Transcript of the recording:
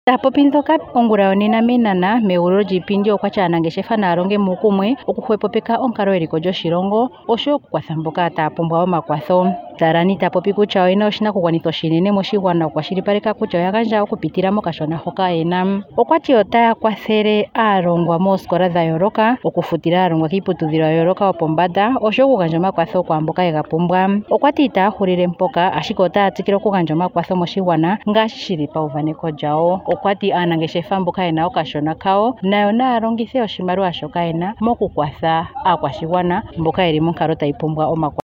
Tapopi dhoka ongula onena mEenhana megululo lyiipindi okwati aanangeshefa naya longe muukumwe okuhwepopeka onkalo yeliko lyoshilongo oshowo okukwatha mboka taya pumbwa omakwatho. Tarani ta popi kutya oyena oshinakugwanithwa oshinene moshigwana okukwashilipaleka kutya oya gandja okupitila mokashona hoka yena. Okwati otaya kwathele aalongwa moosikola dha yooloka, okufutila aalongwa kiiputudhilo ya yooloka yopombanda oshowo okugandja omakwatho kwaamboka yega pumbwa. Okwati itaya hulile mpoka ashike otaya tsikile okugandja omakwatho moshigwana ngaashi shili pauvaneko lyawo. Okwati aanangeshefa mboka yena okashona kawo nayo naya longithe oshimaliwa shoka yena mokukwatha aakwashigwana mboka yeli monkalo tayi pumbwa omakwatho.